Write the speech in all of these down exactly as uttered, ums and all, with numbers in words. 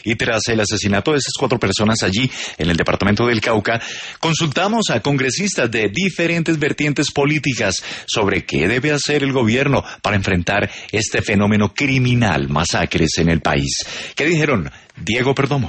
Y tras el asesinato de esas cuatro personas allí en el departamento del Cauca, consultamos a congresistas de diferentes vertientes políticas sobre qué debe hacer el gobierno para enfrentar este fenómeno criminal, masacres en el país. ¿Qué dijeron? Diego Perdomo.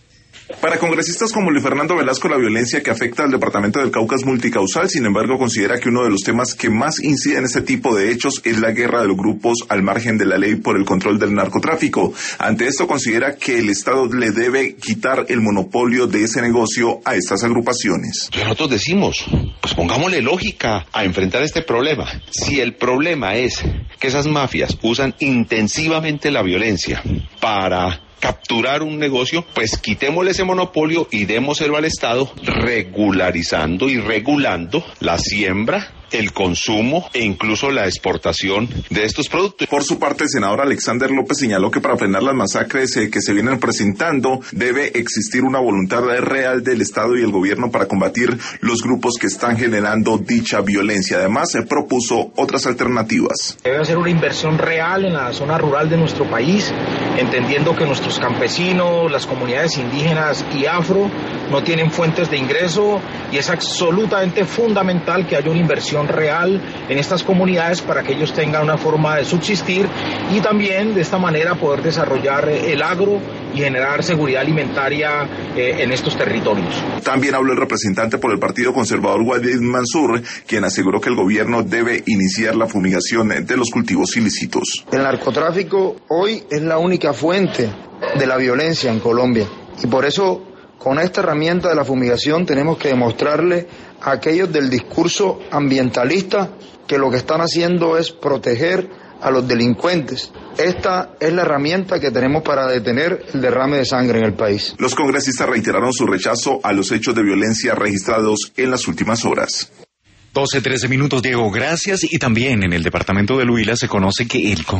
Para congresistas como Luis Fernando Velasco, la violencia que afecta al departamento del Cauca es multicausal. Sin embargo, considera que uno de los temas que más incide en este tipo de hechos es la guerra de los grupos al margen de la ley por el control del narcotráfico. Ante esto, considera que el Estado le debe quitar el monopolio de ese negocio a estas agrupaciones. Nosotros decimos, pues pongámosle lógica a enfrentar este problema. Si el problema es que esas mafias usan intensivamente la violencia para capturar un negocio, pues quitémosle ese monopolio y démoselo al Estado, regularizando y regulando la siembra, el consumo e incluso la exportación de estos productos. Por su parte, el senador Alexander López señaló que para frenar las masacres eh, que se vienen presentando, debe existir una voluntad real del Estado y el gobierno para combatir los grupos que están generando dicha violencia. Además, se propuso otras alternativas. Debe hacer una inversión real en la zona rural de nuestro país, entendiendo que nuestros campesinos, las comunidades indígenas y afro no tienen fuentes de ingreso y es absolutamente fundamental que haya una inversión real en estas comunidades para que ellos tengan una forma de subsistir y también de esta manera poder desarrollar el agro y generar seguridad alimentaria eh, en estos territorios. También habló el representante por el Partido Conservador, Walid Mansur, quien aseguró que el gobierno debe iniciar la fumigación de los cultivos ilícitos. El narcotráfico hoy es la única fuente de la violencia en Colombia y por eso con esta herramienta de la fumigación tenemos que demostrarle a aquellos del discurso ambientalista que lo que están haciendo es proteger a los delincuentes. Esta es la herramienta que tenemos para detener el derrame de sangre en el país. Los congresistas reiteraron su rechazo a los hechos de violencia registrados en las últimas horas. doce, trece minutos, Diego, gracias. Y también en el departamento del Huila se conoce que el